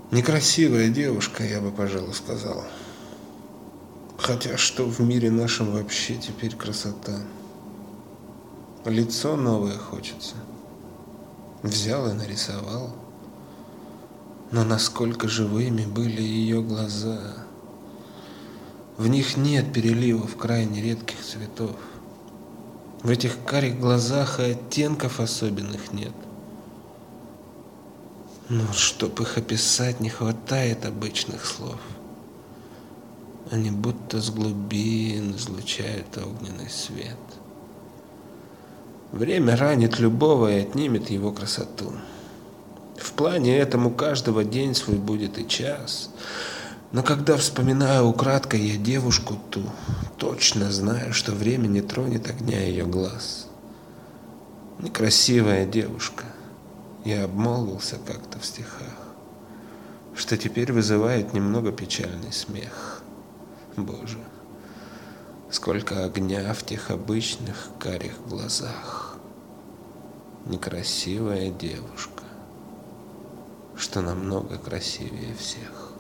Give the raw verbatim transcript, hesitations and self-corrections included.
Некрасивая девушка, я бы, пожалуй, сказал. Хотя что в мире нашем вообще теперь красота? Лицо новое хочется. Взял и нарисовал. Но насколько живыми были ее глаза. В них нет переливов крайне редких цветов. В этих карих глазах и оттенков особенных нет. Но чтоб их описать, не хватает обычных слов. Они будто с глубин излучают огненный свет. Время ранит любого и отнимет его красоту. В плане этом у каждого день свой будет и час. Но когда вспоминаю украдкой я девушку ту, точно знаю, что время не тронет огня ее глаз. Некрасивая девушка. Я обмолвился как-то в стихах, что теперь вызывает немного печальный смех. Боже, сколько огня в тех обычных карих глазах. Некрасивая девушка, что намного красивее всех.